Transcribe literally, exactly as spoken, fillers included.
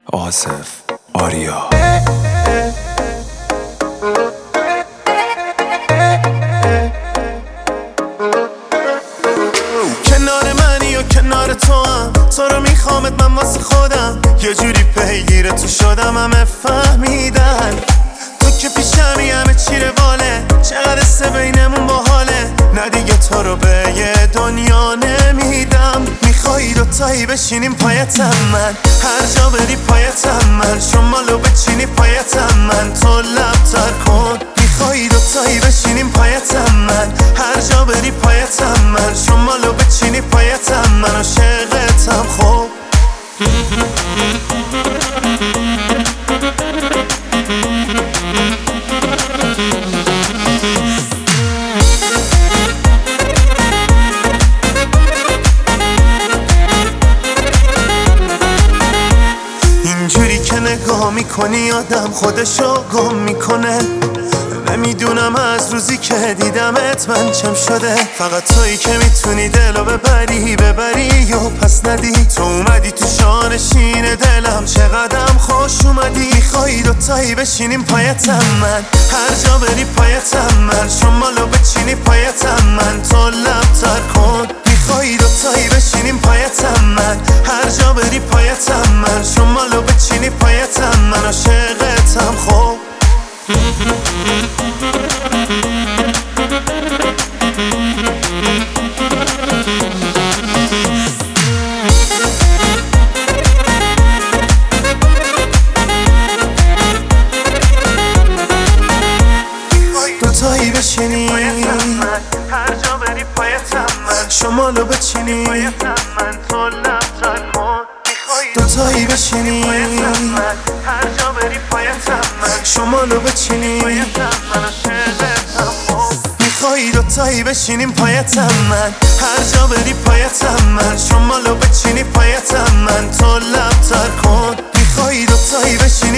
آصف آریا. کنار منی و کنار تو هم، تو رو میخوامت من واسه خودم، یه جوری پیگیر تو شدم همه فهمیدن تو که پیشمی همه چی رواله، چقدر سه بینمون باحاله، نه دیگه تو رو به یه دنیا نمیدم. میخوایی دوتایی بشینیم پایتم من، هر جا بری پایتم من، شمالو بچینی پایتم من، تو لب تر کن. میخوایی دوتایی بشینیم پایتم من، هر جا بری پایتم من، شمالو بچینی پایتم من، عاشقتم خب. اینجوری که نگاه میکنی آدم خودشو گم میکنه، نمیدونم از روزی که دیدمت من چم شده. فقط تویی که میتونی دلو ببری ببری یا پس ندی، تو اومدی تو شانشین دلم، چقدرم خوش اومدی. میخوایی دوتایی بشینیم پایتم من، هر جا بری پایتم من، شمالو بچینی پایتم من، تو لب تر کن. میخوایی دوتایی بشینیم پایتم من، هر جا بری پایتم من، شمالو بچینی پایتم من، عاشقتم خب. دوتایی بشینی هر جا بری پایتم من، شمالو بچینی پایتم من، تو لب تر کن. دوتایی بشینی هر جا بری پایتم من، شمالو بچینی پایتم من، عاشقتم خب. میخوایی دوتایی بشینیم پایتم من، هر جا بری پایتم من، شمالو بچینی پایتم من، تو لب تر کن. میخوایی دوتایی بشینی